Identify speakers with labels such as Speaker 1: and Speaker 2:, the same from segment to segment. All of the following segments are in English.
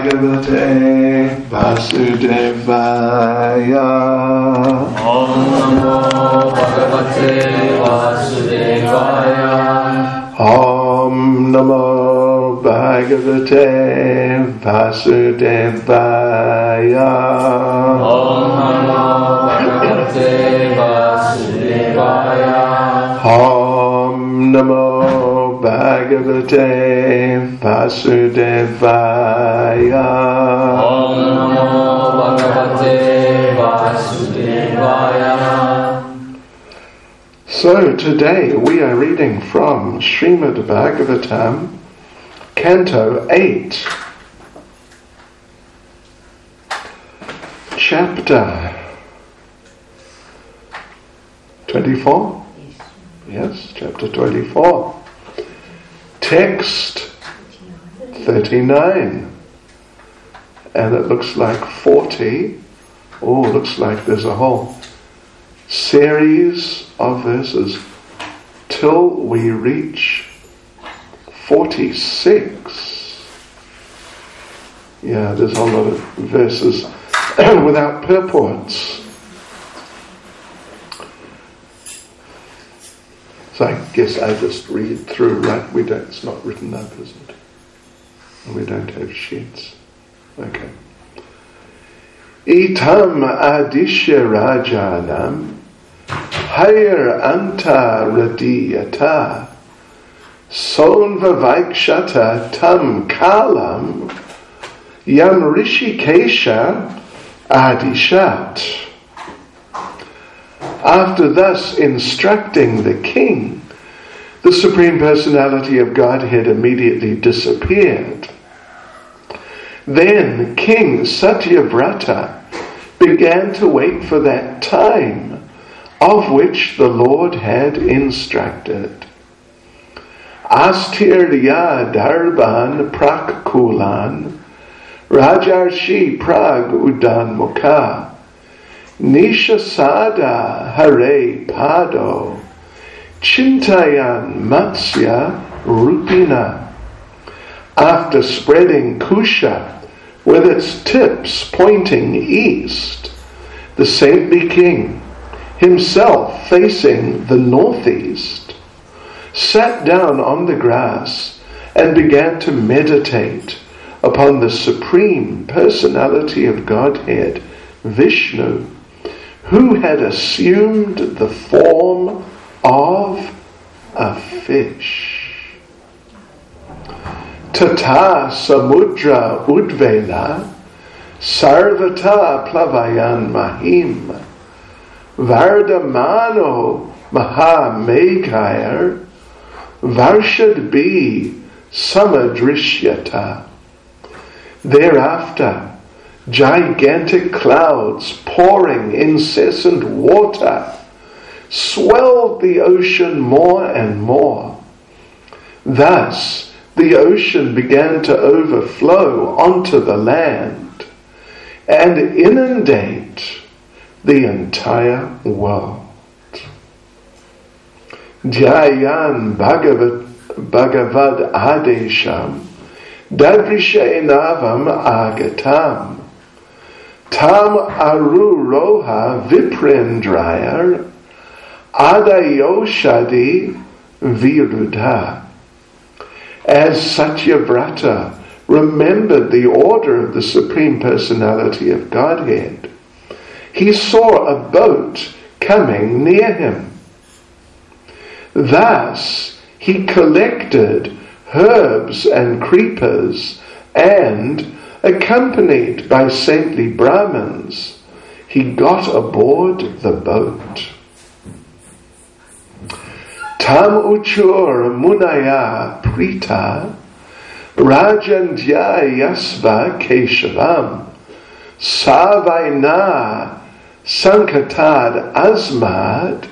Speaker 1: Bhagavate Vasudevaya.
Speaker 2: Om Namo Bhagavate Vasudevaya.
Speaker 1: Om Namo Bhagavate Vasudevaya.
Speaker 2: Om Namo Bhagavate Vasudevaya.
Speaker 1: Om Namo Bhagavate Vasudevaya.
Speaker 2: Om Namo Bhagavate Vasudevaya.
Speaker 1: So today we are reading from Srimad Bhagavatam, Canto 8, Chapter 24? Yes, Chapter 24. Text 39. And it looks like 40. Oh, looks like there's a whole series of verses till we reach 46. Yeah, there's a lot of verses without purports. So I guess I just read through, right? It's not written up, is it? And we don't have sheets. Okay. Itam adishya rajanam hayar anta radiyata sonva vaikshata tam kalam yam rishikesha adishat. After thus instructing the king, the Supreme Personality of Godhead immediately disappeared. Then King Satyavrata began to wait for that time of which the Lord had instructed. Astirya darban prakkulan rajarshi prag udan mukha Nishasada hare pado chintayan matsya rupina. After spreading Kusha with its tips pointing east, the saintly king, himself facing the northeast, sat down on the grass and began to meditate upon the Supreme Personality of Godhead, Vishnu, who had assumed the form of a fish. Tata samudra udvela sarvata plavayan mahim vardamano mahameghair varshad bi samadrishyata. Thereafter, gigantic clouds pouring incessant water swelled the ocean more and more. Thus, the ocean began to overflow onto the land and inundate the entire world. Dhyayan Bhagavad Adesham Dadrishainavam Agatam Tam Aruroha Viprendrayar Adayoshadi Virudha. As Satyavrata remembered the order of the Supreme Personality of Godhead, he saw a boat coming near him. Thus he collected herbs and creepers and, accompanied by saintly Brahmins, he got aboard the boat. Tam uchur munaya prita rajandya yasva keshavam savaina sankatad asmad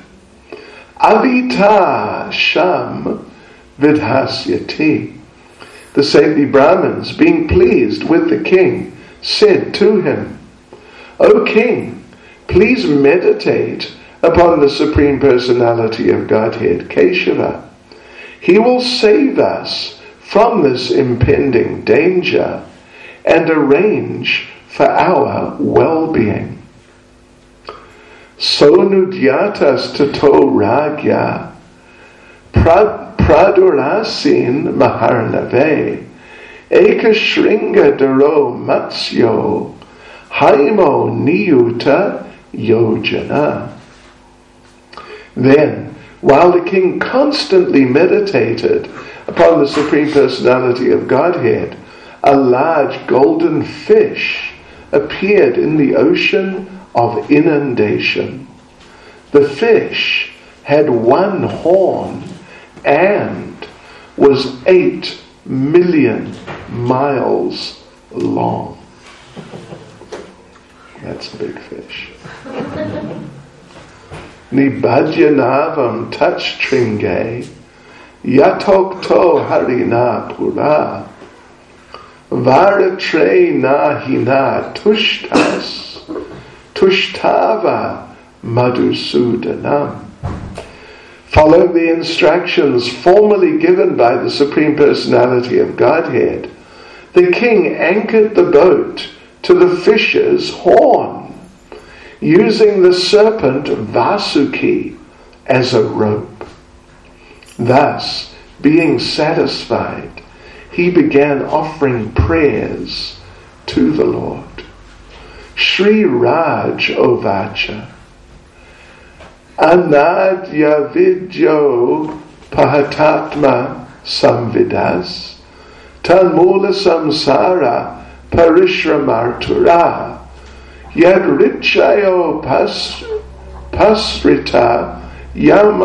Speaker 1: avita sham vidhasyati. The saintly Brahmins, being pleased with the king, said to him, O king, please meditate upon the Supreme Personality of Godhead, Keshava. He will save us from this impending danger and arrange for our well-being. Sonudyatas tato ragya pradurasin maharnave ekashringa daro matsyo haimo niyuta yojana. Then, while the king constantly meditated upon the Supreme Personality of Godhead, a large golden fish appeared in the ocean of inundation. The fish had one horn and was 8 million miles long. That's a big fish. Nibhajanavam touchtringe yatokto harina pura varatre nahina tushtava madhusudanam. Following the instructions formerly given by the Supreme Personality of Godhead, the king anchored the boat to the fish's horn, using the serpent Vasuki as a rope. Thus, being satisfied, he began offering prayers to the Lord. Shri Raj Ovacha Anadya Vidyo Pahatatma Samvidas Tanmula Samsara Parishramartura Yadrichayo Pasrita Yam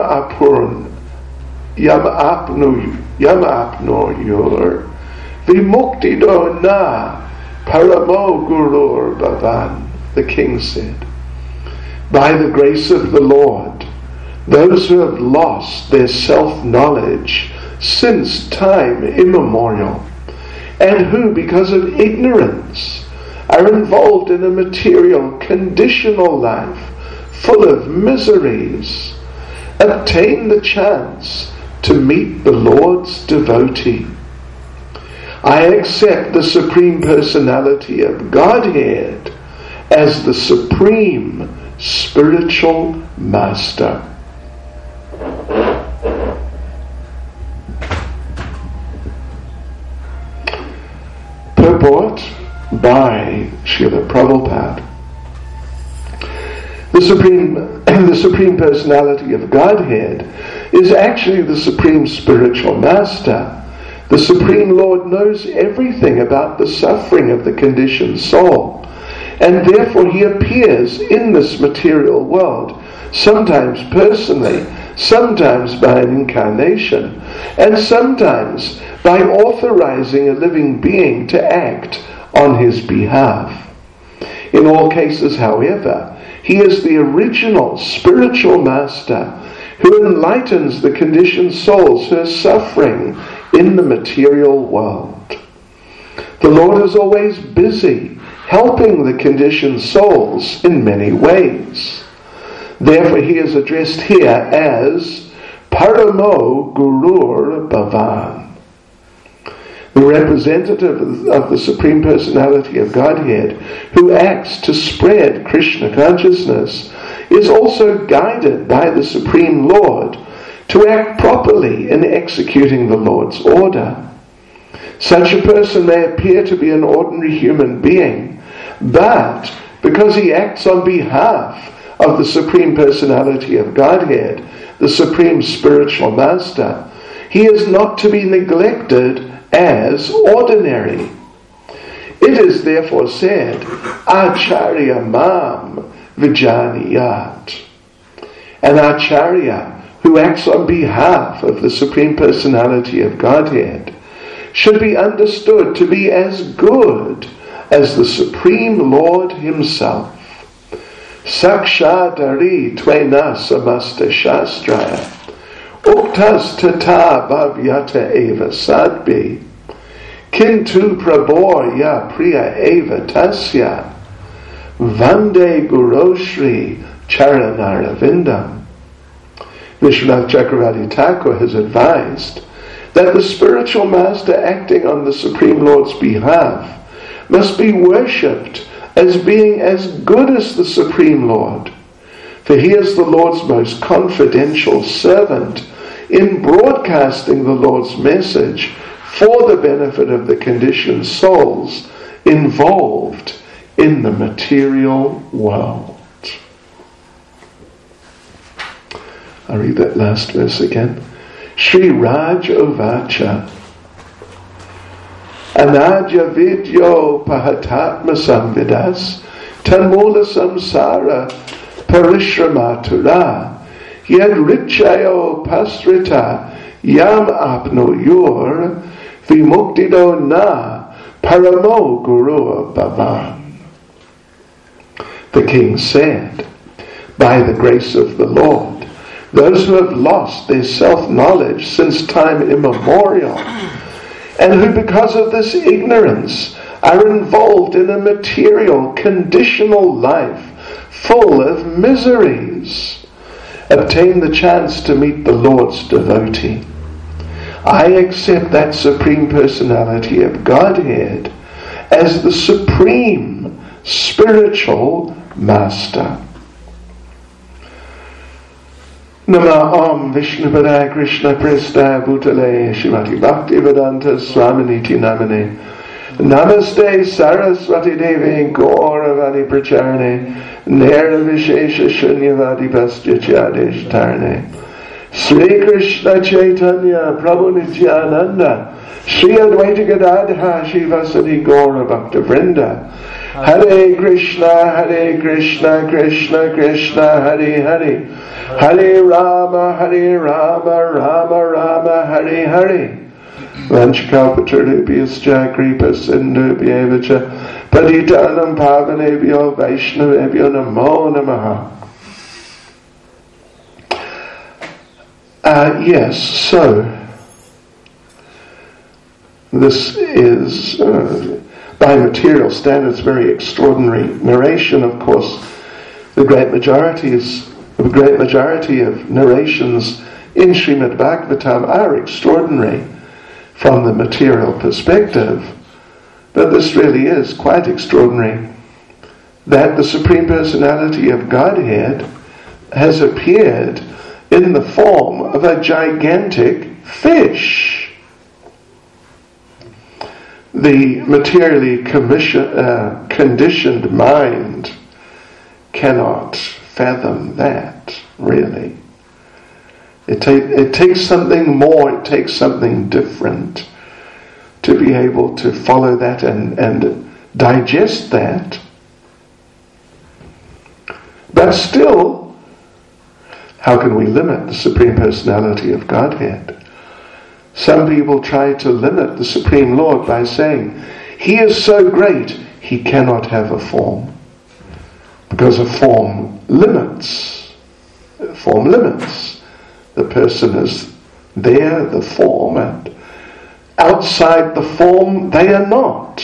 Speaker 1: apnoyor Vimuktido na Paramo Gurur Bhavan. The king said, by the grace of the Lord, those who have lost their self-knowledge since time immemorial, and who, because of ignorance, are involved in a material, conditional life full of miseries, obtain the chance to meet the Lord's devotee. I accept the Supreme Personality of Godhead as the Supreme Spiritual Master. Purport by Srila Prabhupada. The Supreme Personality of Godhead is actually the Supreme Spiritual Master. The Supreme Lord knows everything about the suffering of the conditioned soul, and therefore he appears in this material world, sometimes personally, sometimes by an incarnation, and sometimes by authorizing a living being to act on his behalf. In all cases, however, he is the original spiritual master who enlightens the conditioned souls who are suffering in the material world. The Lord is always busy helping the conditioned souls in many ways. Therefore he is addressed here as Paramo Gurur Bhavan. The representative of the Supreme Personality of Godhead who acts to spread Krishna consciousness is also guided by the Supreme Lord to act properly in executing the Lord's order. Such a person may appear to be an ordinary human being, but because he acts on behalf of the Supreme Personality of Godhead, the Supreme Spiritual Master, he is not to be neglected as ordinary. It is therefore said, Acharya Mam Vijaniyat. An Acharya who acts on behalf of the Supreme Personality of Godhead should be understood to be as good as the Supreme Lord himself. Sakshadari Tvena Samasta Shastraya Uktas Tata Bhavyata Eva Sadbi Kintu Prabhorya Priya Eva Tasya Vande Guroshri Charanaravindam. Vishwanath Chakravarti Thakur has advised that the spiritual master acting on the Supreme Lord's behalf must be worshipped as being as good as the Supreme Lord. For he is the Lord's most confidential servant in broadcasting the Lord's message for the benefit of the conditioned souls involved in the material world. I'll read that last verse again. Shri Raj Uvacha Anadya Vidyo Pahatatma Samvidas Tanmula Samsara Parishramatula Yad Richayo Pasrita Yam Apnoyur Vimuktido Na Paramo Guru Bhavan. The king said, by the grace of the Lord, those who have lost their self-knowledge since time immemorial, and who because of this ignorance are involved in a material, conditional life full of miseries, obtain the chance to meet the Lord's devotee. I accept that Supreme Personality of Godhead as the supreme spiritual master. Nama Om Vishnu Padaya Krishna Prestaya Bhutale Shrimati Bhaktivedanta Swaminiti Namane Namaste Saraswati Devi Gauravani Pracharane Nera Vishesha Shunyavadi Pastyachyadesh Tarane Sri Krishna Chaitanya Prabhu Nityananda Sri Advaita Gadadha Shivasadi Gaura Bhakta Vrinda Hare Krishna Krishna Krishna Hare Hare Hare Rama Rama Rama Hare Hare Vanchakalpatarubhyascha Kripa Sindhubhyevacha Patitanam Pavanebhyo Vaishnavebhyo Namo Namaha. Yes, so this is, by material standards, very extraordinary narration. Of course, the great majority of narrations in Srimad Bhagavatam are extraordinary from the material perspective, but this really is quite extraordinary, that the Supreme Personality of Godhead has appeared in the form of a gigantic fish. The materially conditioned mind cannot fathom that, really. It takes something more, it takes something different to be able to follow that and digest that. But still, how can we limit the Supreme Personality of Godhead? Some people try to limit the Supreme Lord by saying, He is so great, He cannot have a form. Because a form limits. The person is there, the form, and outside the form, they are not.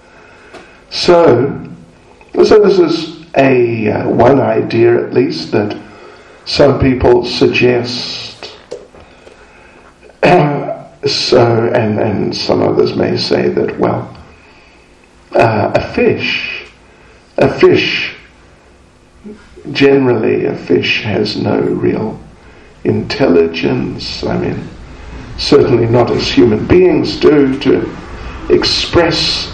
Speaker 1: So this is one idea, at least, that some people suggest. And some others may say that, well, a fish, generally a fish has no real intelligence. I mean, certainly not as human beings do, to express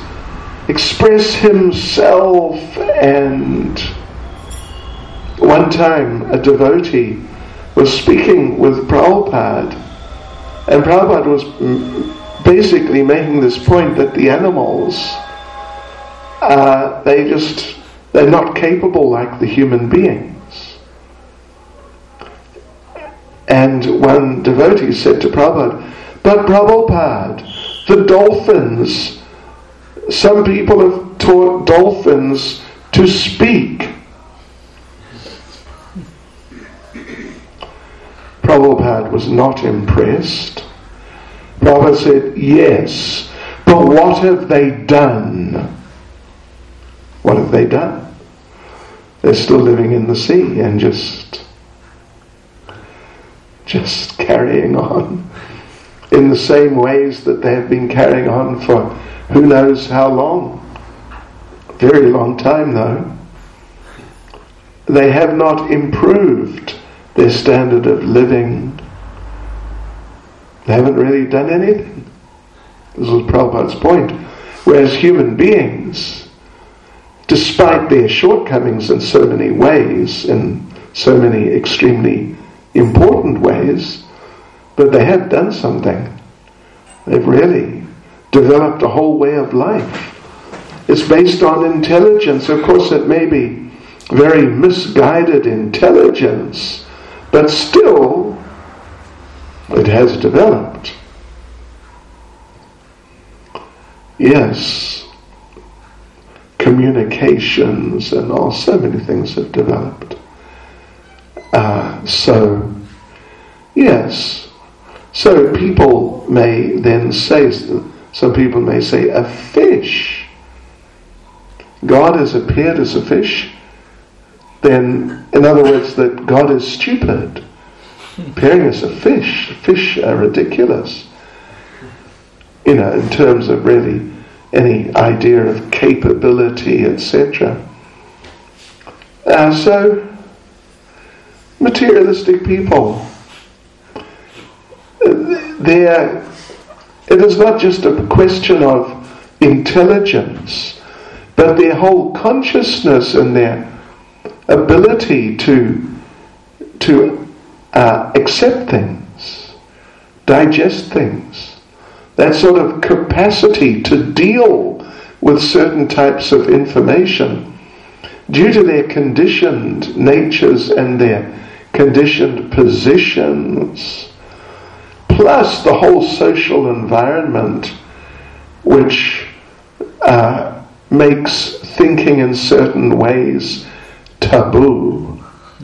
Speaker 1: himself. And one time a devotee was speaking with Prabhupada, and Prabhupada was basically making this point that the animals, they're not capable like the human beings. And one devotee said to Prabhupada, but Prabhupada, the dolphins, some people have taught dolphins to speak. Prabhupada was not impressed. Prabhupada said, yes, but what have they done? What have they done? They're still living in the sea and just carrying on in the same ways that they have been carrying on for who knows how long. Very long time though. They have not improved their standard of living. They haven't really done anything. This was Prabhupada's point. Whereas human beings, despite their shortcomings in so many ways, in so many extremely important ways, but they have done something. They've really developed a whole way of life. It's based on intelligence. Of course, it may be very misguided intelligence, but still, it has developed. Yes, communications and all, so many things have developed. So people may then say, some people may say, a fish. God has appeared as a fish. Then, in other words, that God is stupid. Appearing as a fish. Fish are ridiculous. In terms of really any idea of capability, etc. So, materialistic people, it is not just a question of intelligence, but their whole consciousness and their ability to accept things, digest things, that sort of capacity to deal with certain types of information, due to their conditioned natures and their conditioned positions, plus the whole social environment which makes thinking in certain ways taboo.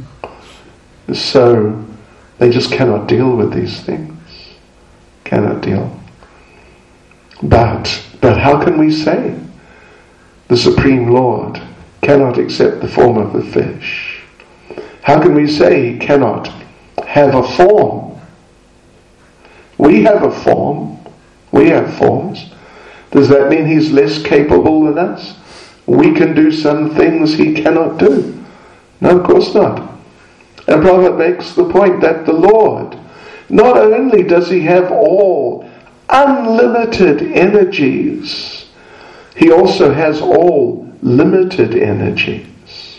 Speaker 1: So they just cannot deal with these things. Cannot deal. But how can we say the Supreme Lord cannot accept the form of a fish? How can we say he cannot have a form? We have a form. We have forms. Does that mean he's less capable than us? We can do some things he cannot do. No, of course not. And Prabhupada makes the point that the Lord, not only does he have all unlimited energies, he also has all limited energies.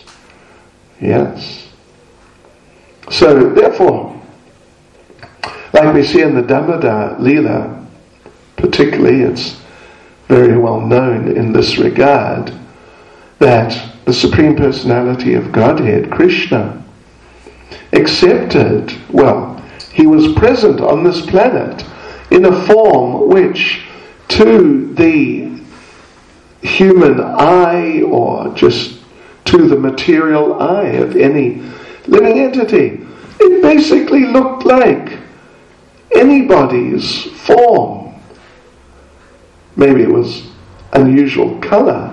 Speaker 1: Yes. So therefore, like we see in the Damodar Leela, particularly, it's very well known in this regard, that the Supreme Personality of Godhead, Krishna, accepted, he was present on this planet in a form which, to the human eye, or just to the material eye of any living entity, it basically looked like anybody's form. Maybe it was unusual colour,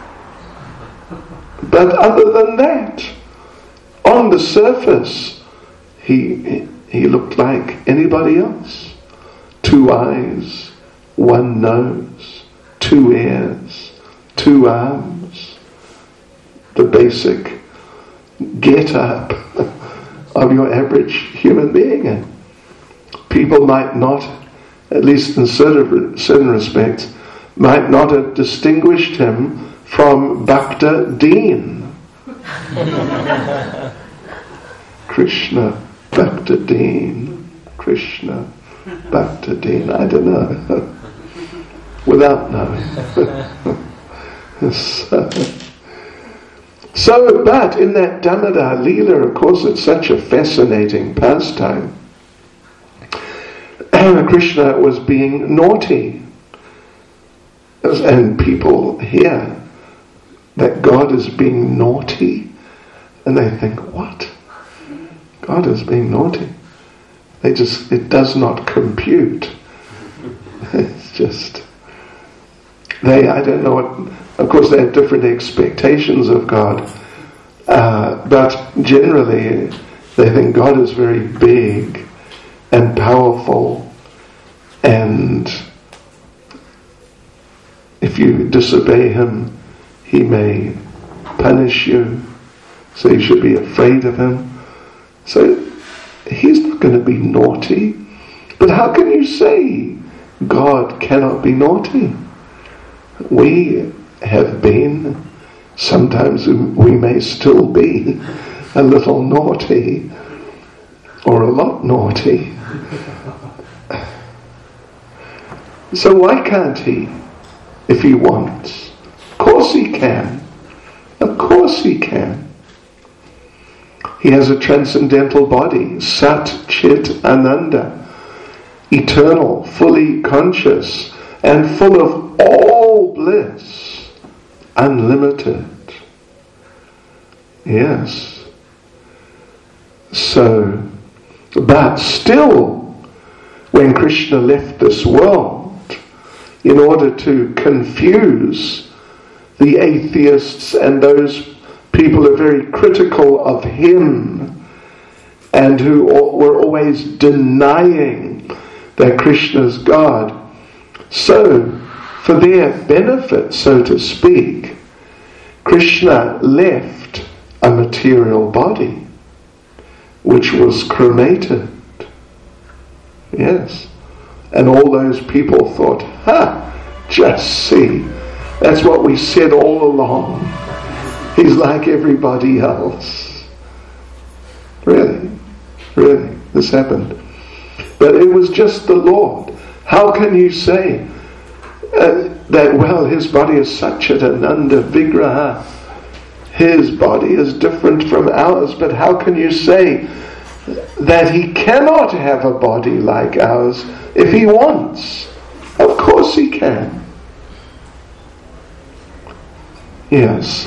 Speaker 1: but other than that, on the surface, he looked like anybody else. 2 eyes, 1 nose, 2 ears, 2 arms. The basic get-up of your average human being. And people might not, at least in certain respects, might not have distinguished him from Bhakta Deen. Krishna, Bhakta Deen, Krishna, Bhakta Deen. I don't know. Without knowing. So, but in that Damodar Leela, of course, it's such a fascinating pastime. Krishna was being naughty. And people hear that God is being naughty, and they think, what? God is being naughty? It does not compute. It's just, I don't know what, of course they have different expectations of God, but generally they think God is very big and powerful, and if you disobey him, He may punish you, so you should be afraid of him. So he's not going to be naughty. But how can you say God cannot be naughty? We have been, sometimes we may still be, a little naughty, or a lot naughty. So why can't he, if he wants? Of course he can. Of course he can. He has a transcendental body, Sat Chit Ananda, eternal, fully conscious, and full of all bliss, unlimited. Yes. So, but still, when Krishna left this world, in order to confuse the atheists and those people who are very critical of him and who were always denying that Krishna's God, so for their benefit, so to speak, Krishna left a material body which was cremated. Yes. And all those people thought, just see, that's what we said all along. He's like everybody else. Really, this happened. But it was just the Lord. How can you say that, well, his body is Satchidananda Vigraha. His body is different from ours, but how can you say that he cannot have a body like ours if he wants? Of course he can. Yes.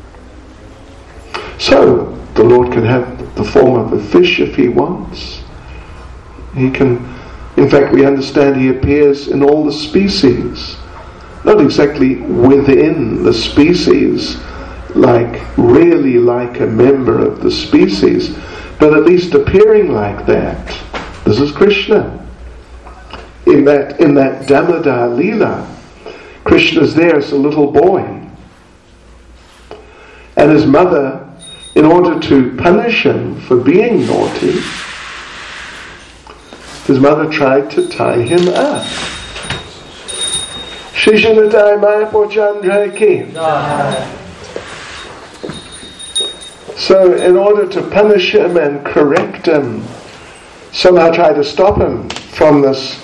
Speaker 1: So, the Lord can have the form of a fish if he wants. He can, in fact, we understand he appears in all the species. Not exactly within the species, really like a member of the species, but at least appearing like that. This is Krishna. In that Damodar Leela, Krishna's there as a little boy. And his mother, in order to punish him for being naughty, his mother tried to tie him up. Shishanatai Mayapur Chandra Ki. So in order to punish him and correct him, somehow try to stop him from this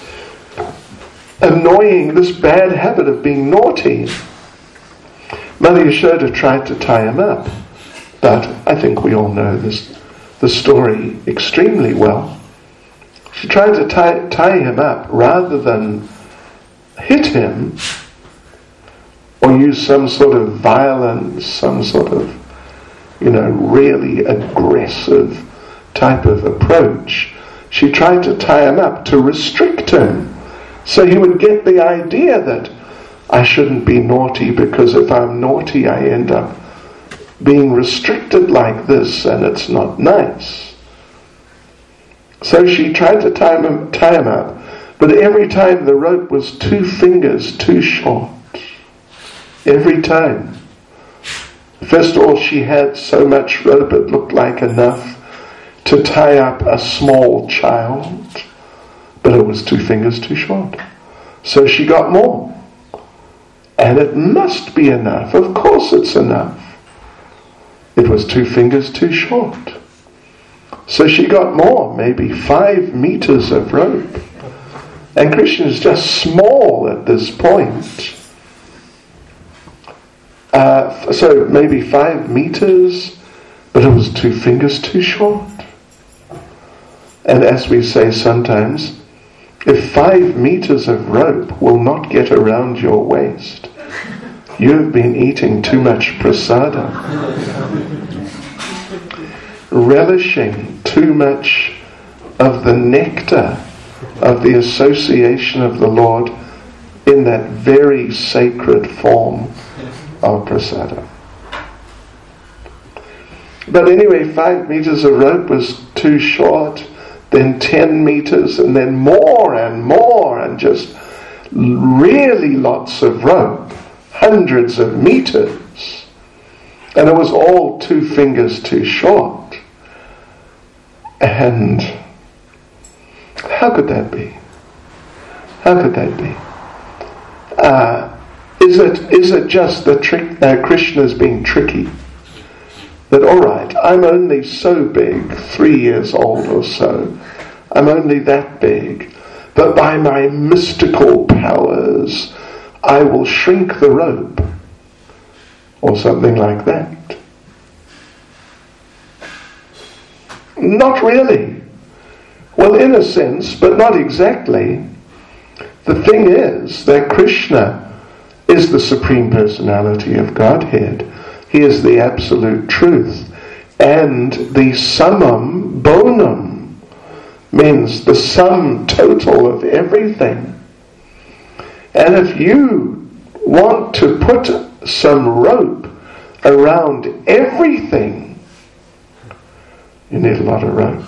Speaker 1: bad habit of being naughty, Mother Yashoda tried to tie him up. But I think we all know the story extremely well. She tried to tie him up rather than hit him or use some sort of violence, some sort of, really aggressive type of approach. She tried to tie him up to restrict him so he would get the idea that I shouldn't be naughty, because if I'm naughty I end up being restricted like this and it's not nice. So she tried to tie him up, but every time the rope was 2 fingers too short. Every time. First of all, she had so much rope it looked like enough to tie up a small child, but it was 2 fingers too short. So she got more. And it must be enough. Of course it's enough. It was 2 fingers too short. So she got more, maybe 5 meters of rope. And Krishna is just small at this point. So maybe 5 meters, but it was 2 fingers too short. And as we say sometimes, if 5 meters of rope will not get around your waist, you have been eating too much prasada. Relishing too much of the nectar of the association of the Lord in that very sacred form of prasada. But anyway, 5 meters of rope was too short, then 10 meters, and then more, and just really lots of rope. hundreds of meters, and it was all 2 fingers too short. And how could that be? How could that be? Is it just the trick? Krishna's being tricky. That all right, I'm only so big, 3 years old or so. I'm only that big, but by my mystical powers, I will shrink the rope, or something like that. Not really. Well, in a sense, but not exactly. The thing is that Krishna is the Supreme Personality of Godhead. He is the absolute truth. And the summum bonum means the sum total of everything. And if you want to put some rope around everything, you need a lot of rope.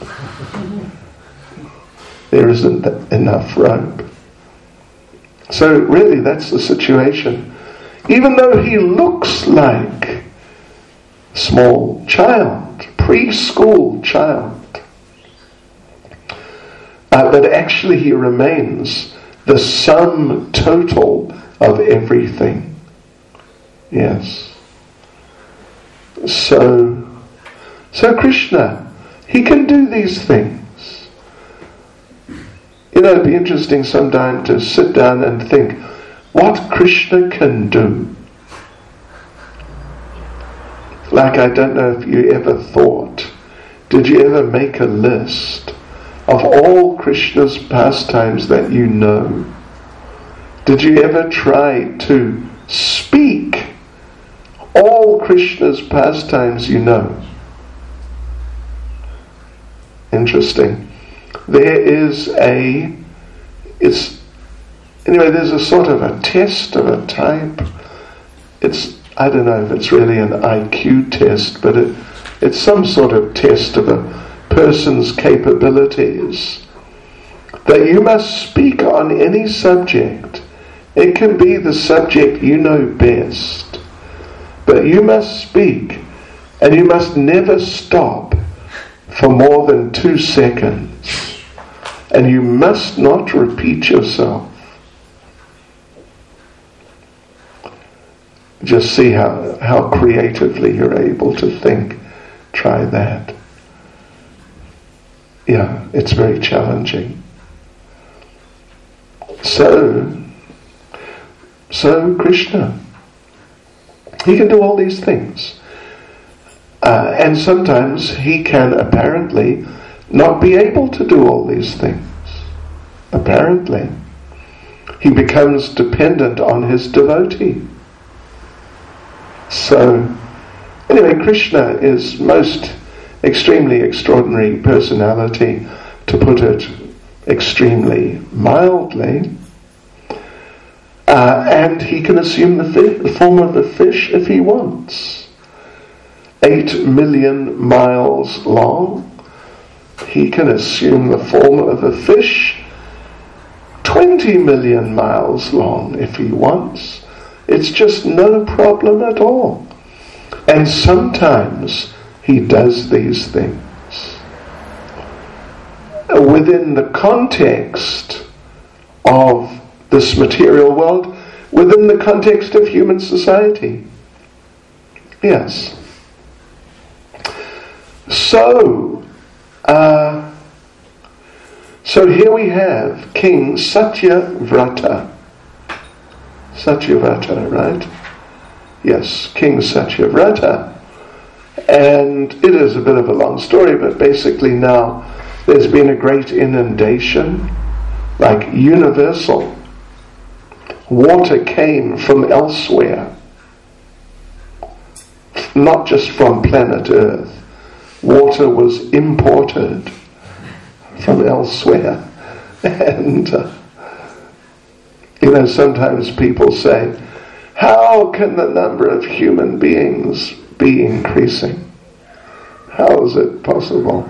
Speaker 1: There isn't enough rope. So really that's the situation. Even though he looks like a small child, preschool child, but actually he remains the sum total of everything. Yes. So Krishna, he can do these things. You know, it'd be interesting sometime to sit down and think what Krishna can do. Like, I don't know if you ever thought, did you ever make a list of all Krishna's pastimes that you know? Did you ever try to speak all Krishna's pastimes you know? Interesting. There's a sort of a test of a type. I don't know if it's really an IQ test, but it's some sort of test of a person's capabilities. That you must speak on any subject. It can be the subject you know best. But you must speak, and you must never stop for more than 2 seconds. And you must not repeat yourself. Just see how creatively you're able to think. Try that. Yeah, it's very challenging. So Krishna, he can do all these things. And sometimes he can apparently not be able to do all these things. Apparently. He becomes dependent on his devotee. So, anyway, Krishna is most extremely extraordinary personality, to put it extremely mildly. And he can assume the form of a fish if he wants. 8 million miles long. He can assume the form of a fish 20 million miles long if he wants. It's just no problem at all. And sometimes he does these things within the context of this material world, within the context of human society. Yes. So here we have King Satyavrata. Satyavrata, right? Yes, King Satyavrata. And it is a bit of a long story, but basically now there's been a great inundation, like universal. Water came from elsewhere, not just from planet Earth. Water was imported from elsewhere. And, sometimes people say, how can the number of human beings be increasing? How is it possible?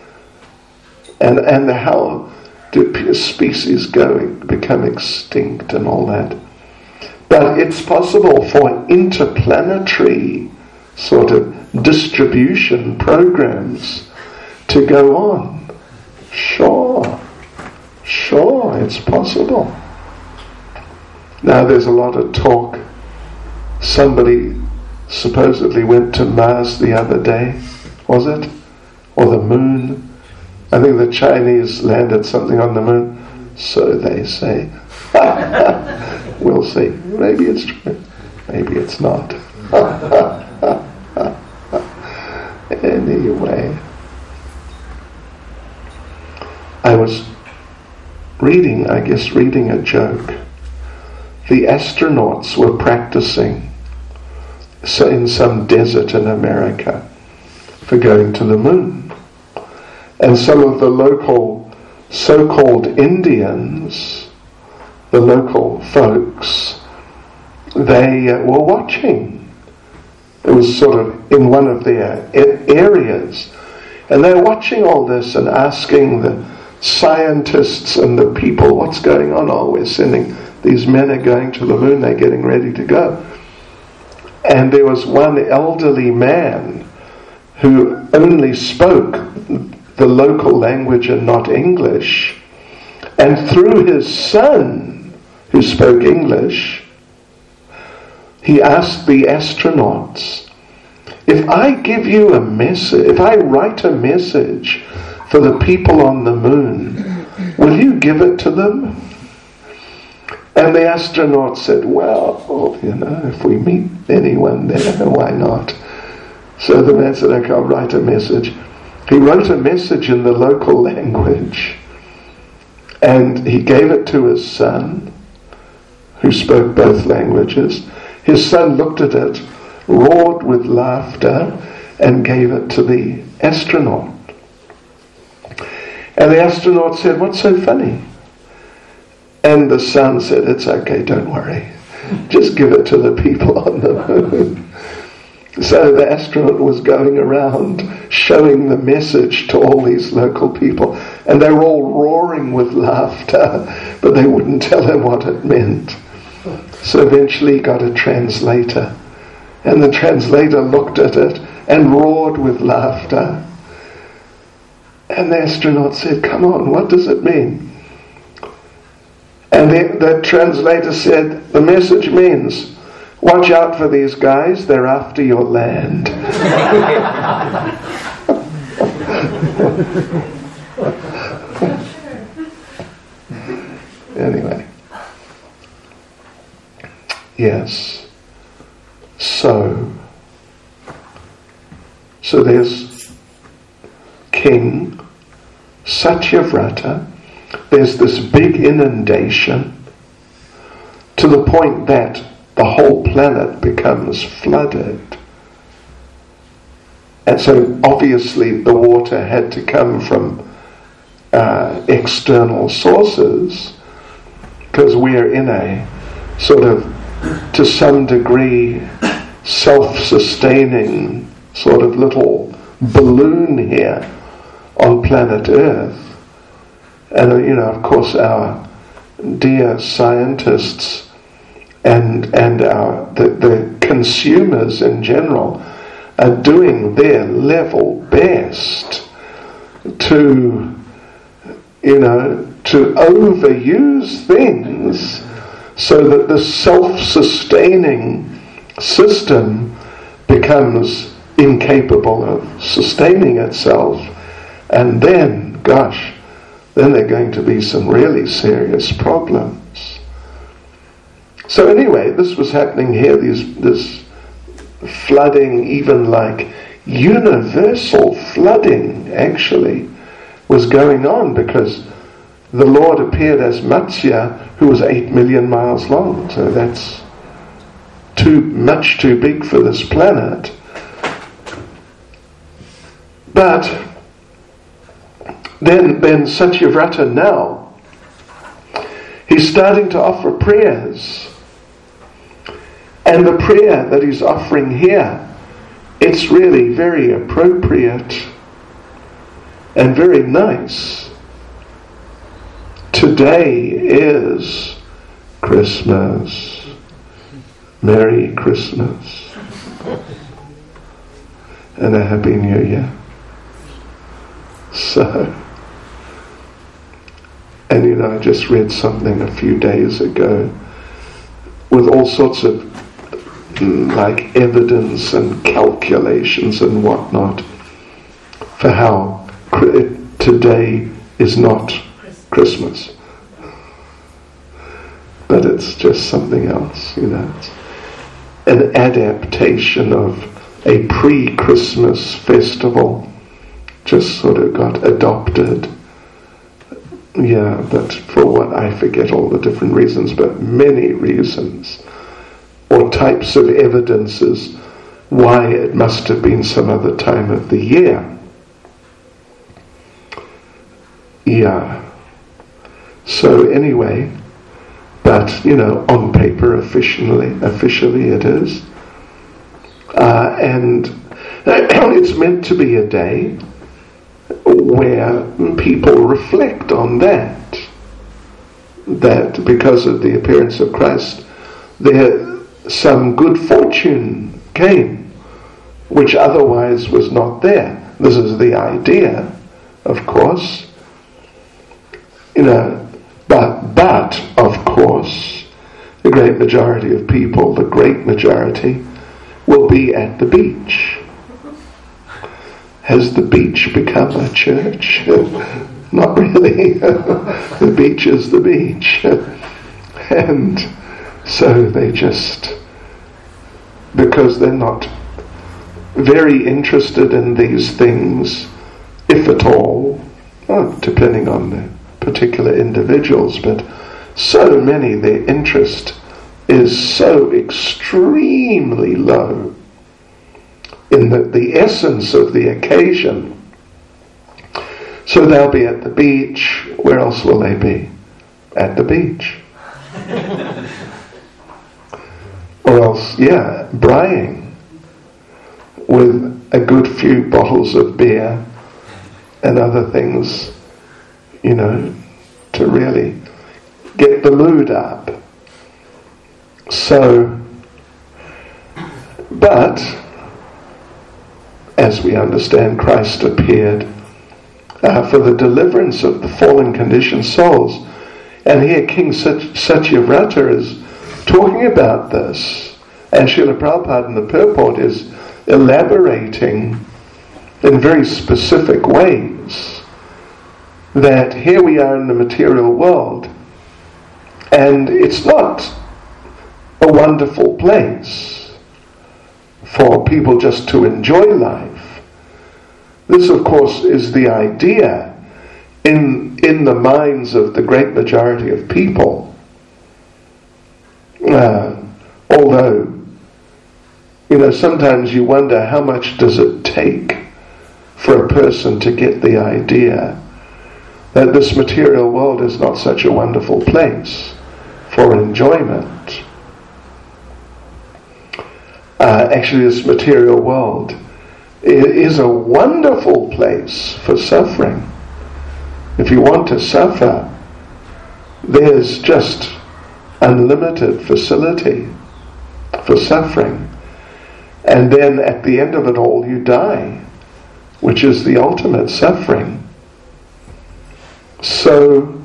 Speaker 1: And how do species become extinct and all that? But it's possible for interplanetary sort of distribution programs to go on. Sure, it's possible. Now there's a lot of talk. Somebody supposedly went to Mars the other day, was it? Or the moon? I think the Chinese landed something on the moon. So they say. We'll see. Maybe it's true. Maybe it's not. Anyway. I was reading a joke. The astronauts were practicing in some desert in America for going to the moon. And some of the local so-called Indians, the local folks, they were watching. It was sort of in one of their areas. And they're watching all this and asking the scientists and the people, what's going on? Oh, we're sending, these men are going to the moon, they're getting ready to go. And there was one elderly man who only spoke the local language and not English. And through his son, who spoke English, he asked the astronauts, if I give you a message, if I write a message for the people on the moon, will you give it to them? And the astronauts said, well, if we meet anyone there, why not? So the man said, okay, I'll write a message. He wrote a message in the local language, and he gave it to his son, who spoke both languages. His son looked at it, roared with laughter, and gave it to the astronaut. And the astronaut said, what's so funny? And the son said, it's okay, don't worry. Just give it to the people on the moon. So the astronaut was going around showing the message to all these local people, and they were all roaring with laughter, but they wouldn't tell him what it meant. So eventually he got a translator, and the translator looked at it and roared with laughter. And the astronaut said, come on, what does it mean? And the translator said, the message means, watch out for these guys, they're after your land. Anyway. Yes. So there's King Satyavrata. There's this big inundation to the point that the whole planet becomes flooded. And so obviously the water had to come from external sources, because we're in a sort of, to some degree, self-sustaining sort of little balloon here on planet Earth. And of course our dear scientists and the consumers in general are doing their level best to overuse things so that the self-sustaining system becomes incapable of sustaining itself, and then there are going to be some really serious problems. So anyway, this was happening here, this flooding, even like universal flooding actually was going on, because the Lord appeared as Matsya, who was 8 million miles long. So that's much too big for this planet. But then Satyavrata now, he's starting to offer prayers. And the prayer that he's offering here, it's really very appropriate and very nice. Today is Christmas. Merry Christmas and a Happy New Year. So, and I just read something a few days ago with all sorts of like evidence and calculations and whatnot for how today is not Christmas, but it's just something else. It's an adaptation of a pre-Christmas festival, just sort of got adopted. Yeah, but for what, I forget all the different reasons, but many reasons or types of evidences why it must have been some other time of the year. Yeah. So anyway, but on paper officially it is. And it's meant to be a day where people reflect on that because of the appearance of Christ, there some good fortune came, which otherwise was not there. This is the idea, of course. But of course, the great majority of people, the great majority, will be at the beach. Has the beach become a church? Not really. The beach is the beach. And so they just, because they're not very interested in these things, if at all, depending on the particular individuals, but so many, their interest is so extremely low in the essence of the occasion. So they'll be at the beach. Where else will they be? At the beach. Or else, braaiing with a good few bottles of beer and other things, to really get the mood up. So, but as we understand, Christ appeared for the deliverance of the fallen conditioned souls. And here King Satyavrata is talking about this. And Srila Prabhupada in the purport is elaborating in very specific ways that here we are in the material world, and it's not a wonderful place for people just to enjoy life. This, of course, is the idea in the minds of the great majority of people. Although, sometimes you wonder how much does it take for a person to get the idea that this material world is not such a wonderful place for enjoyment. Actually, this material world is a wonderful place for suffering. If you want to suffer, there's just unlimited facility for suffering. And then at the end of it all, you die, which is the ultimate suffering. So,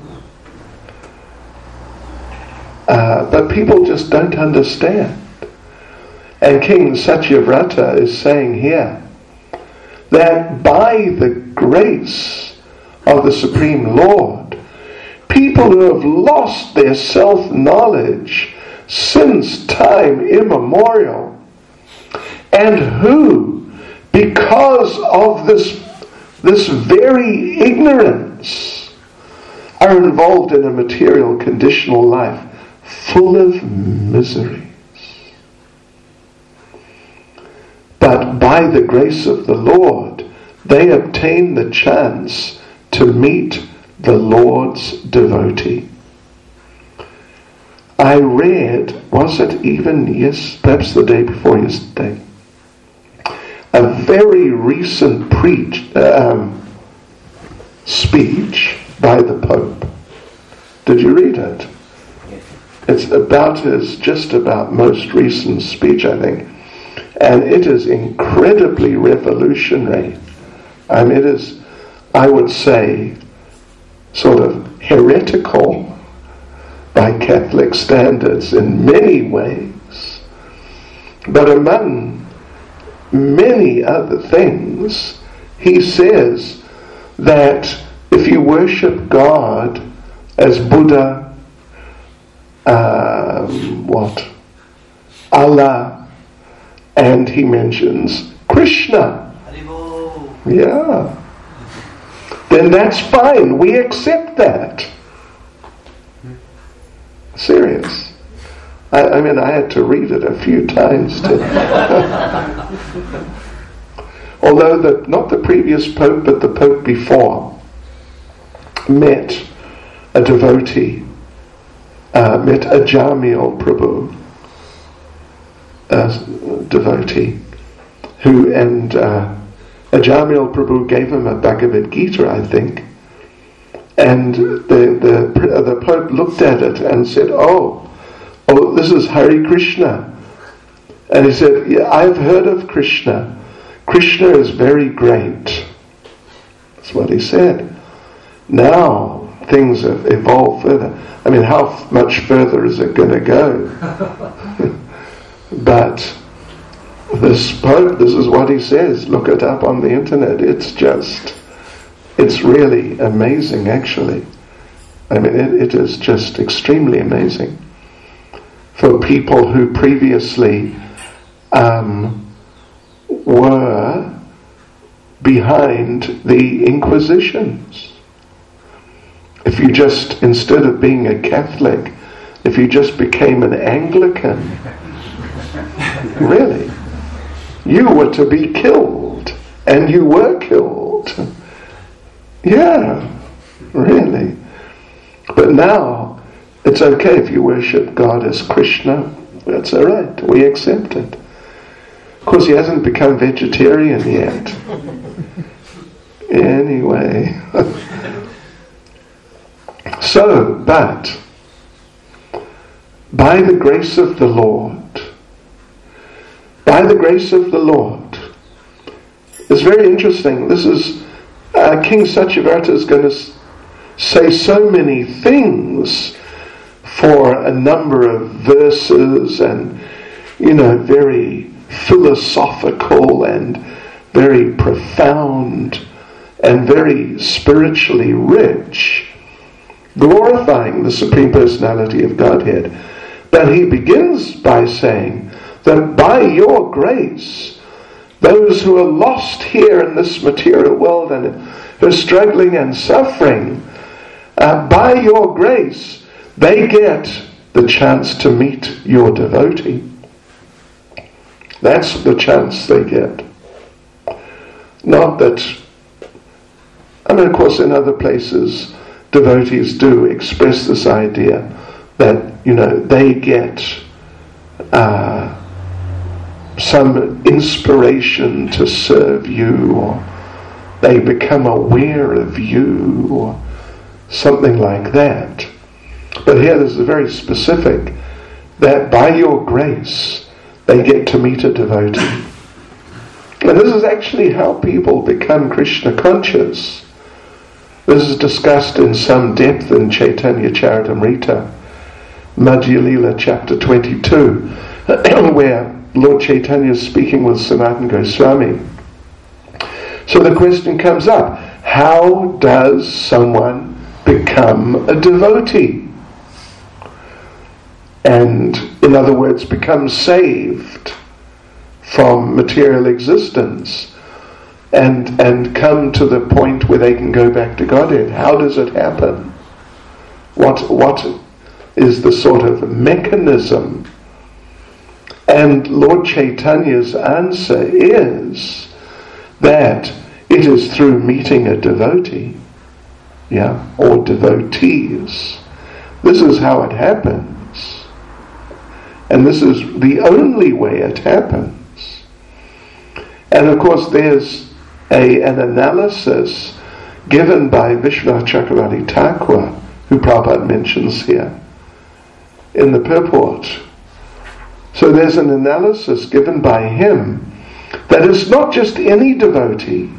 Speaker 1: but people just don't understand. And King Satyavrata is saying here that by the grace of the Supreme Lord, people who have lost their self-knowledge since time immemorial, and who, because of this very ignorance, are involved in a material conditional life full of miseries. But by the grace of the Lord, they obtain the chance to meet the Lord's devotee. I read, was it even perhaps the day before yesterday, a very recent speech by the Pope. Did you read it? It's about his just about most recent speech, I think. And it is incredibly revolutionary. I mean, it is, I would say, sort of heretical by Catholic standards in many ways. But among many other things, he says that if you worship God as Buddha, Allah, and he mentions Krishna. Yeah. Then that's fine. We accept that. Serious. I mean, I had to read it a few times to... Although not the previous Pope, but the Pope before met a devotee, met a Jamiel Prabhu, a devotee, who, and Ajamil Prabhu gave him a Bhagavad Gita, I think, and the Pope looked at it and said, oh, this is Hare Krishna. And he said, yeah, I've heard of Krishna. Krishna is very great. That's what he said. Now things have evolved further. I mean, how much further is it going to go? But this Pope, this is what he says. Look it up on the internet. It's really amazing, actually. I mean, it is just extremely amazing for people who previously were behind the Inquisitions. If you just, instead of being a Catholic, if you just became an Anglican, really, you were to be killed, and you were killed. Yeah, really. But now, it's okay if you worship God as Krishna. That's all right. We accept it. Of course, he hasn't become vegetarian yet. Anyway. So, but by the grace of the Lord, it's very interesting. This is King Satyavrata is going to say so many things for a number of verses, and very philosophical and very profound and very spiritually rich, glorifying the Supreme Personality of Godhead. But he begins by saying that by your grace, those who are lost here in this material world and who are struggling and suffering, by your grace, they get the chance to meet your devotee. That's the chance they get. Not that, I mean, of course, in other places, devotees do express this idea that, they get some inspiration to serve you, or they become aware of you, or something like that. But here there's a very specific, that by your grace they get to meet a devotee. And this is actually how people become Krishna conscious. This is discussed in some depth in Chaitanya Charitamrita, Madhya Lila chapter 22, where Lord Chaitanya is speaking with Sanatana Goswami. So the question comes up, how does someone become a devotee? And, in other words, become saved from material existence and come to the point where they can go back to Godhead. How does it happen? What is the sort of mechanism? And Lord Chaitanya's answer is that it is through meeting a devotee, or devotees. This is how it happens. And this is the only way it happens. And of course there's an analysis given by Vishwanath Chakravarti Thakur, who Prabhupada mentions here, in the purport. So there's an analysis given by him that is not just any devotee.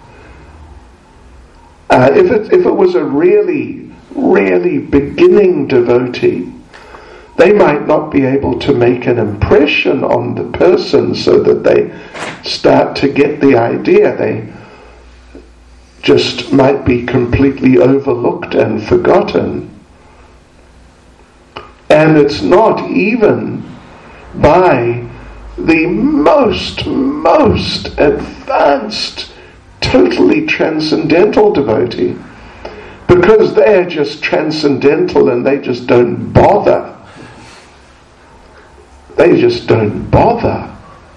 Speaker 1: If it was a really, really beginning devotee, they might not be able to make an impression on the person so that they start to get the idea. They just might be completely overlooked and forgotten. And it's not even by the most advanced, totally transcendental devotee, because they're just transcendental and they just don't bother. They just don't bother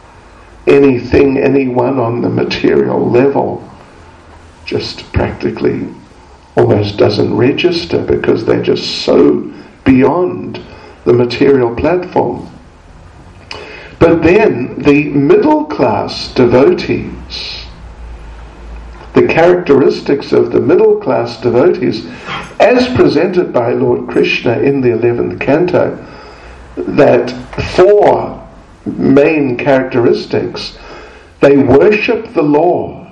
Speaker 1: anyone on the material level. Just practically almost doesn't register because they're just so beyond the material platform. But then the middle class devotees, the characteristics of the middle class devotees as presented by Lord Krishna in the 11th canto, that 4 main characteristics: they worship the Lord,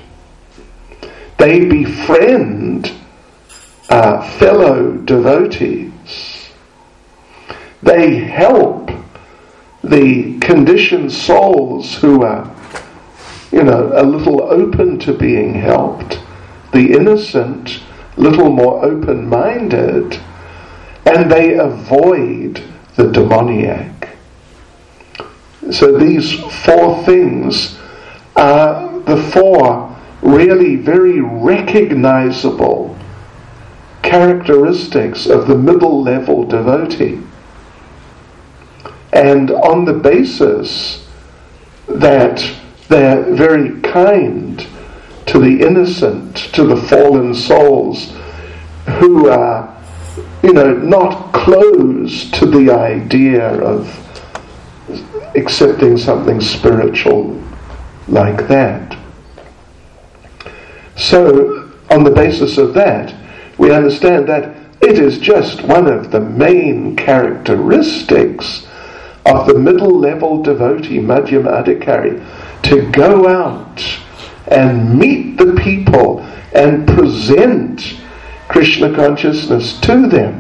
Speaker 1: they befriend fellow devotees, they help the conditioned souls who are, a little open to being helped, the innocent, little more open-minded, and they avoid the demoniac. So these 4 things are the 4 really very recognizable characteristics of the middle level devotee. And on the basis that they're very kind to the innocent, to the fallen souls who are, not closed to the idea of accepting something spiritual like that. So, on the basis of that, we understand that it is just one of the main characteristics of the middle level devotee, Madhyama Adhikari, to go out and meet the people and present Krishna consciousness to them.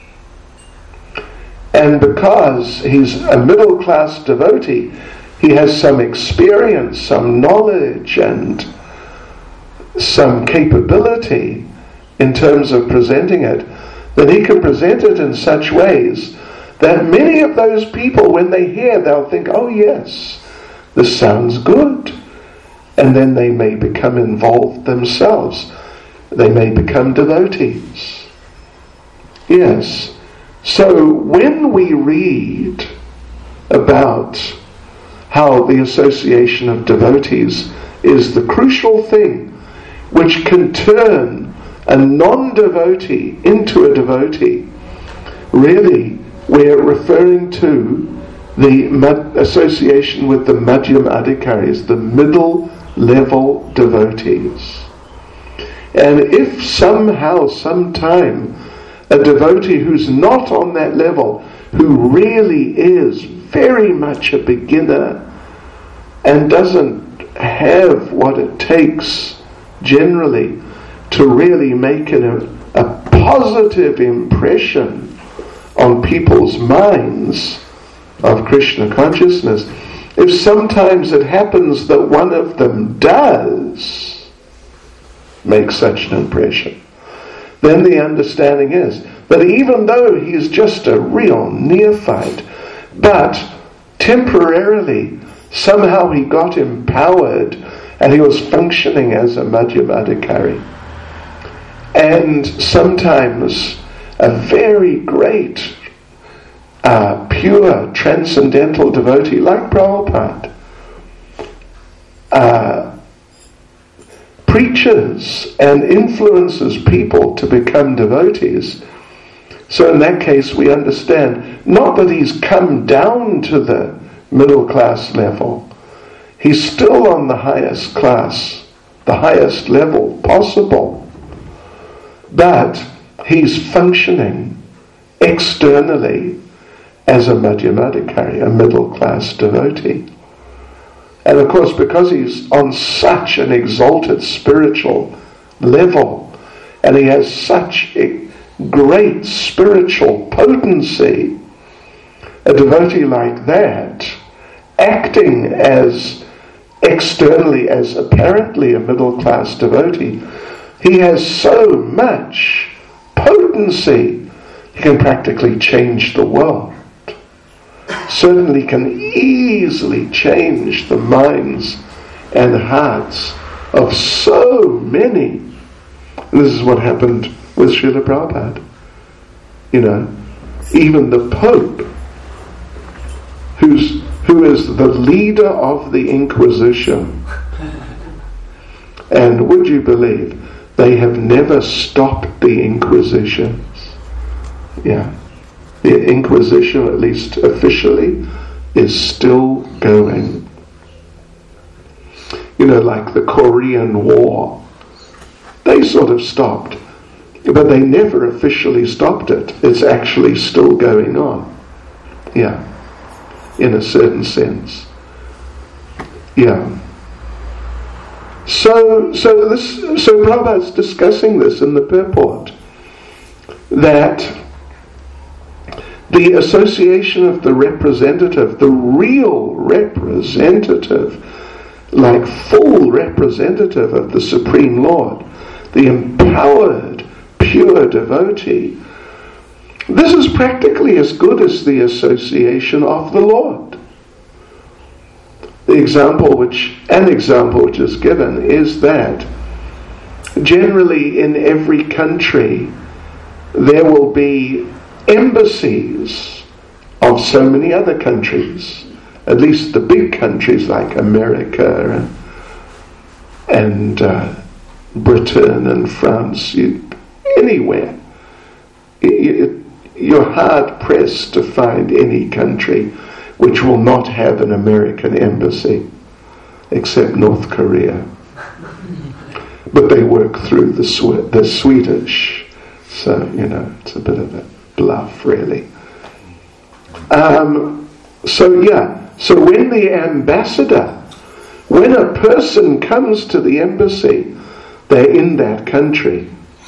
Speaker 1: And because he's a middle class devotee, he has some experience, some knowledge, and some capability in terms of presenting it, that he can present it in such ways that many of those people, when they hear, they'll think, oh yes, this sounds good. And then they may become involved themselves. They may become devotees. Yes. So when we read about how the association of devotees is the crucial thing which can turn a non-devotee into a devotee, really we're referring to the association with the Madhyama Adhikaris, the middle level devotees. And if somehow, sometime, a devotee who's not on that level, who really is very much a beginner and doesn't have what it takes generally to really make a positive impression on people's minds of Krishna consciousness, if sometimes it happens that one of them does make such an impression, then the understanding is that even though he is just a real neophyte, but temporarily somehow he got empowered and he was functioning as a Madhyama Adhikari. And sometimes a very great, pure, transcendental devotee like Prabhupada preaches and influences people to become devotees. So in that case we understand not that he's come down to the middle class level. He's still on the highest class, the highest level possible. But he's functioning externally as a Madhyamadikari, a middle-class devotee. And of course, because he's on such an exalted spiritual level, and he has such a great spiritual potency, a devotee like that, acting as externally as apparently a middle-class devotee, he has so much potency, he can practically change the world. Certainly can easily change the minds and hearts of so many. And this is what happened with Srila Prabhupada. Even the Pope, who is the leader of the Inquisition, and would you believe, they have never stopped the Inquisitions. Yeah. The Inquisition, at least officially, is still going. Like the Korean War. They sort of stopped, but they never officially stopped it. It's actually still going on. Yeah. In a certain sense. Yeah. So Prabhupada's discussing this in the purport, that the association of the representative, the real representative, like full representative of the Supreme Lord, the empowered, pure devotee, this is practically as good as the association of the Lord. An example which is given is that generally in every country there will be embassies of so many other countries, at least the big countries like America and Britain and France, anywhere. You're hard pressed to find any country which will not have an American embassy, except North Korea. But they work through the Swedish, so it's a bit of a bluff, really. So when the ambassador, when a person comes to the embassy, they're in that country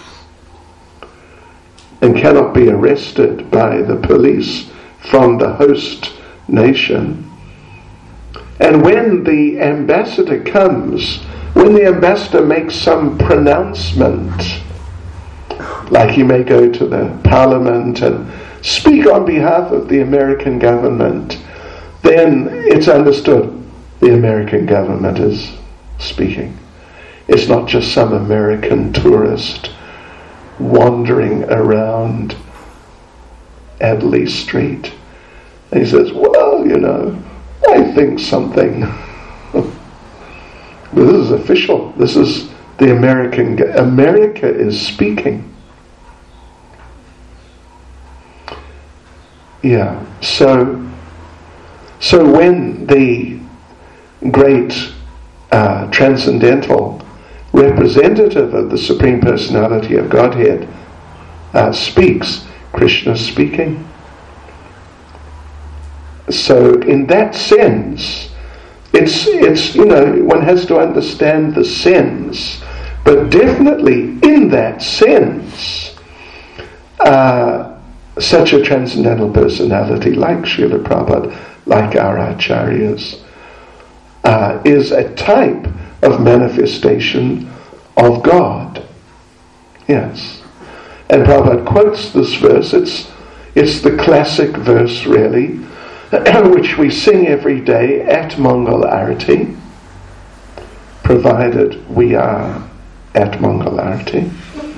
Speaker 1: and cannot be arrested by the police from the host nation. And when the ambassador comes, when the ambassador makes some pronouncement, like he may go to the parliament and speak on behalf of the American government, then it's understood the American government is speaking. It's not just some American tourist wandering around Adley Street. And he says, well, I think something. But this is official. This is the America is speaking. Yeah. So when the great transcendental representative of the Supreme Personality of Godhead speaks, Krishna is speaking. So in that sense, it's one has to understand the sense, but definitely in that sense, such a transcendental personality like Srila Prabhupada, like our acharyas, is a type of manifestation of God. Yes. And Prabhupada quotes this verse. It's the classic verse, really, which we sing every day at Mangal Arati, provided we are at Mangal Arati.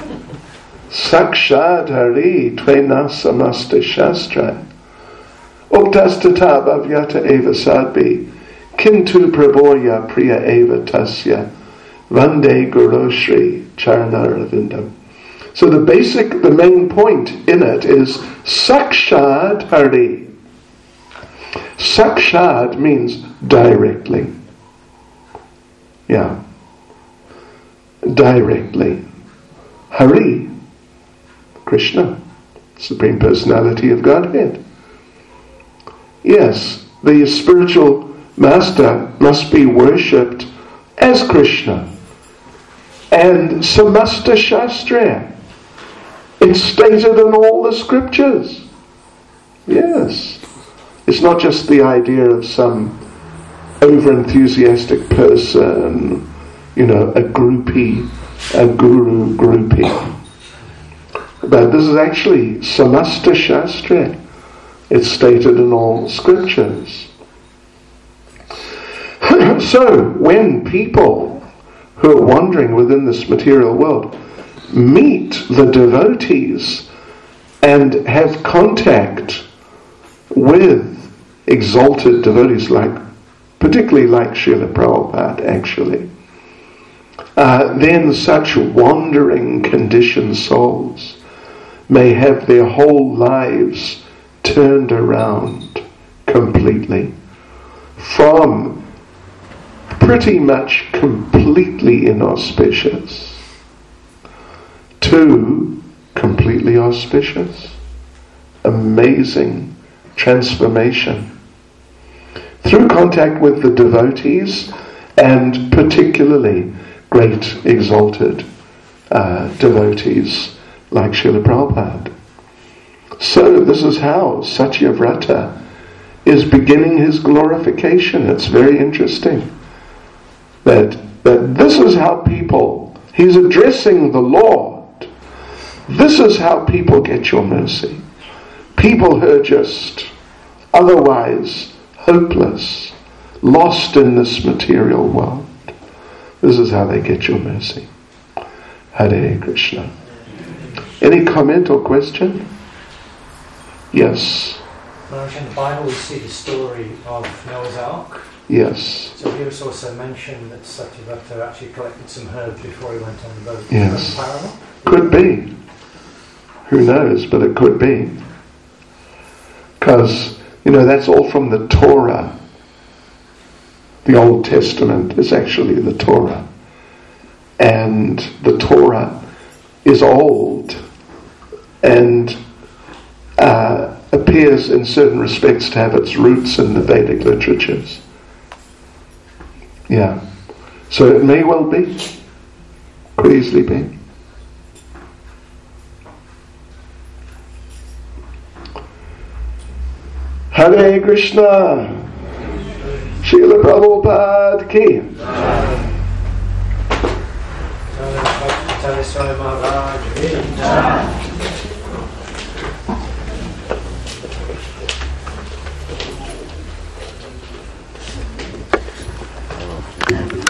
Speaker 1: Sakshad Hari Tvena Samasta Shastra Uktastata Bhavyata Eva Sadbi Kintu Praborya Priya Eva Tasya Vande Guru Shri Charanaravindam. So the main point in it is Sakshad Hari. Sakshad means directly. Yeah. Directly. Hari, Krishna, Supreme Personality of Godhead. Yes, the spiritual master must be worshipped as Krishna. And Samasta Shastra, it's stated in all the scriptures. Yes. It's not just the idea of some over-enthusiastic person, a groupie, a guru groupie. But this is actually Samasta Shastra. It's stated in all scriptures. So, when people who are wandering within this material world meet the devotees and have contact with exalted devotees, particularly like Srila Prabhupada actually, then such wandering conditioned souls may have their whole lives turned around completely from pretty much completely inauspicious to completely auspicious. Amazing transformation through contact with the devotees, and particularly great exalted devotees like Srila Prabhupada. So this is how Satyavrata is beginning his glorification. It's very interesting that this is how he's addressing the Lord. This is how people get your mercy. People who are just otherwise hopeless, lost in this material world. This is how they get your mercy. Hare Krishna. Any comment or question? Yes.
Speaker 3: Maharaj, in the Bible we see the story of Noah's Ark.
Speaker 1: Yes.
Speaker 3: So here it's also mentioned that Satyavrata actually collected some herbs before he went on the boat.
Speaker 1: Yes.
Speaker 3: Is that parallel?
Speaker 1: Could be. Who knows, but it could be. Because, that's all from the Torah. The Old Testament is actually the Torah. And the Torah is old and appears in certain respects to have its roots in the Vedic literatures. Yeah. So it may well be. Could easily be. Hare Krishna. Srila Prabhupada ki.
Speaker 3: Maharaj.